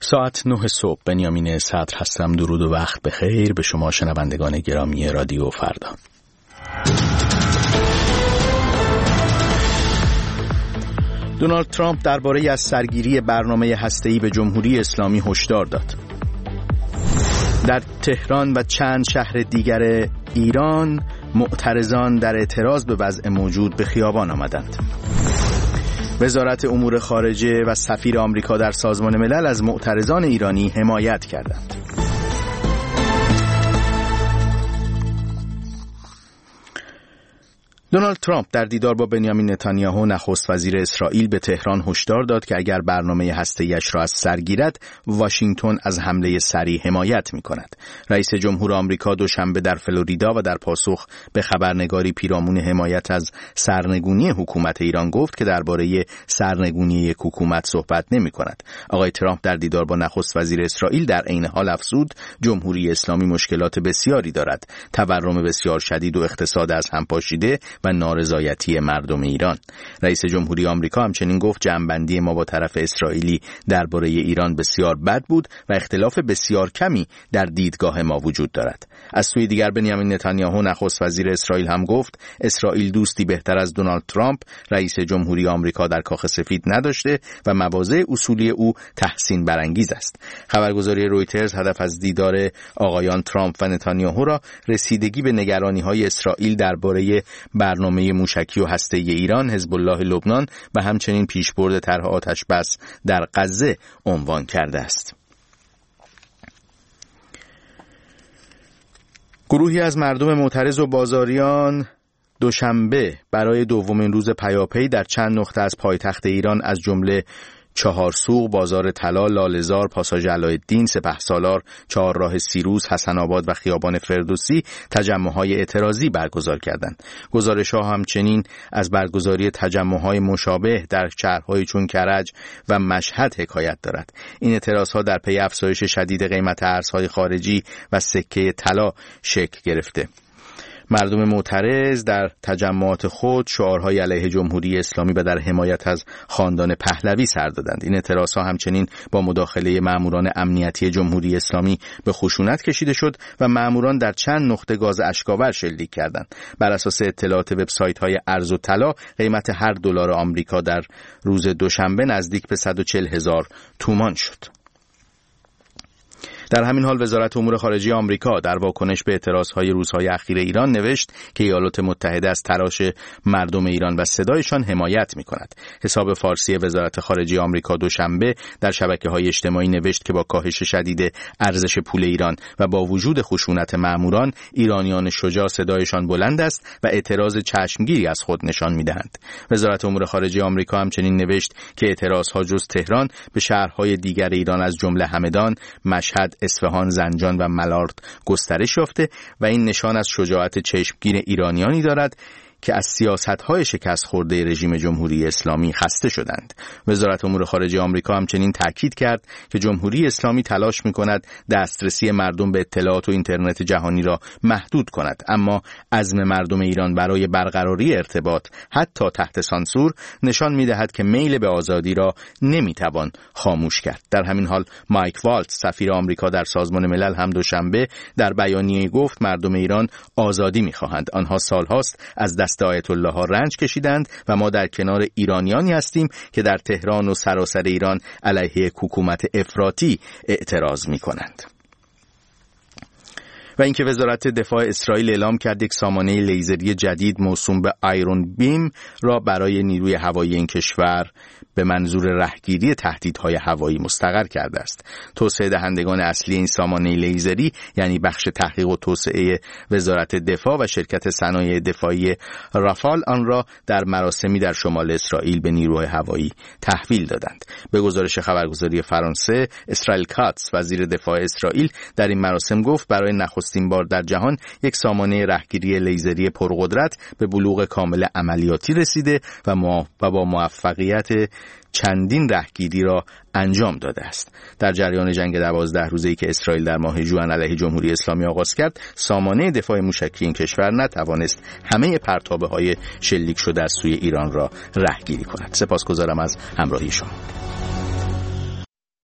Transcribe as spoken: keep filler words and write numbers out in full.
ساعت نه صبح. بنیامین صدر هستم. درود و وقت بخیر به شما شنوندگان گرامی رادیو فردا. دونالد ترامپ درباره از سرگیری برنامه هسته‌ای به جمهوری اسلامی هشدار داد. در تهران و چند شهر دیگر ایران معترضان در اعتراض به وضع موجود به خیابان آمدند. وزارت امور خارجه و سفیر آمریکا در سازمان ملل از معترضان ایرانی حمایت کردند. دونالد ترامپ در دیدار با بنیامین نتانیاهو نخست وزیر اسرائیل به تهران هشدار داد که اگر برنامه هسته‌ایش را از سر گیرد، واشنگتن از حمله سریع حمایت می‌کند. رئیس جمهور آمریکا دوشنبه در فلوریدا و در پاسخ به خبرنگاری پیرامون حمایت از سرنگونی حکومت ایران گفت که درباره سرنگونی یک حکومت صحبت نمی‌کند. آقای ترامپ در دیدار با نخست وزیر اسرائیل در عین حال افزود جمهوری اسلامی مشکلات بسیاری دارد، تورم بسیار شدید و اقتصاد از هم پاشیده و نارضایتی مردم ایران. رئیس جمهوری آمریکا همچنین گفت جمع‌بندی ما با طرف اسرائیلی درباره ایران بسیار بد بود و اختلاف بسیار کمی در دیدگاه ما وجود دارد. از سوی دیگر بنیامین نتانیاهو نخست وزیر اسرائیل هم گفت اسرائیل دوستی بهتر از دونالد ترامپ رئیس جمهوری آمریکا در کاخ سفید نداشته و مواضع اصولی او تحسین برانگیز است. خبرگزاری رویترز هدف از دیدار آقایان ترامپ و نتانیاهو را رسیدگی به نگرانی‌های اسرائیل درباره برنامه موشکی و هسته‌ای ایران، حزب الله لبنان و همچنین پیشبرد طرح آتش بس در غزه عنوان کرده است. گروهی از مردم معترض و بازاریان دوشنبه برای دومین روز پیاپی در چند نقطه از پایتخت ایران از جمله چهارسوق، بازار طلا، لاله‌زار، پاساژ علاءالدین، سپهسالار، چهارراه سیروس، حسن آباد و خیابان فردوسی تجمع‌های اعتراضی برگزار کردند. گزارش‌ها همچنین از برگزاری تجمع‌های مشابه در شهرهای چون کرج و مشهد حکایت دارد. این اعتراضها در پی افزایش شدید قیمت ارزهای خارجی و سکه طلا شکل گرفته. مردم معترض در تجمعات خود شعارهای علیه جمهوری اسلامی و در حمایت از خاندان پهلوی سر دادند. این اعتراضها همچنین با مداخله ماموران امنیتی جمهوری اسلامی به خشونت کشیده شد و ماموران در چند نقطه گاز اشک‌آور شلیک کردند. بر اساس اطلاعات وبسایت‌های ارز و طلا، قیمت هر دلار آمریکا در روز دوشنبه نزدیک به صد و چهل هزار تومان شد. در همین حال وزارت امور خارجه آمریکا در واکنش به اعتراضهای روزهای اخیر ایران نوشت که ایالات متحده از تلاش مردم ایران و صدایشان حمایت می‌کند. حساب فارسی وزارت خارجه آمریکا دوشنبه در شبکه‌های اجتماعی نوشت که با کاهش شدید ارزش پول ایران و با وجود خشونت ماموران، ایرانیان شجاع صدایشان بلند است و اعتراض چشمگیری از خود نشان می‌دهند. وزارت امور خارجه آمریکا همچنین نوشت که اعتراضها جز تهران به شهرهای دیگر ایران از جمله همدان، مشهد، اصفهان، زنجان و ملارد گسترش یافته و این نشان از شجاعت چشمگیر ایرانیانی دارد که از سیاست‌های شکست خورده رژیم جمهوری اسلامی خسته شدند. وزارت امور خارجه آمریکا همچنین تاکید کرد که جمهوری اسلامی تلاش می‌کند دسترسی مردم به اطلاعات و اینترنت جهانی را محدود کند، اما عزم مردم ایران برای برقراری ارتباط حتی تحت سانسور نشان می‌دهد که میل به آزادی را نمی‌توان خاموش کرد. در همین حال مایک والتز سفیر آمریکا در سازمان ملل هم دوشنبه در بیانیه‌ای گفت مردم ایران آزادی می‌خواهند. آنها سال‌هاست از دست آیت الله ها رنج کشیدند و ما در کنار ایرانیانی هستیم که در تهران و سراسر ایران علیه حکومت افراطی اعتراض می کنند. و اینکه وزارت دفاع اسرائیل اعلام کرد یک سامانه لیزری جدید موسوم به آیرون بیم را برای نیروی هوایی این کشور به منظور رهگیری تهدیدهای هوایی مستقر کرده است. توسعه دهندگان اصلی این سامانه لیزری یعنی بخش تحقیق و توسعه وزارت دفاع و شرکت صنایع دفاعی رافال آن را در مراسمی در شمال اسرائیل به نیروی هوایی تحویل دادند. به گزارش خبرگزاری فرانسه، اسرائیل کاتس وزیر دفاع اسرائیل در این مراسم گفت برای نخستین بار در جهان یک سامانه رهگیری لیزری پرقدرت به بلوغ کامل عملیاتی رسیده و با موفقیت چندین رهگیری را انجام داده است. در جریان جنگ دوازده روزه‌ای که اسرائیل در ماه ژوئن علیه جمهوری اسلامی آغاز کرد، سامانه دفاع موشکی این کشور نتوانست همه پرتابه‌های شلیک شده از سوی ایران را رهگیری کند. سپاسگزارم از همراهی شما.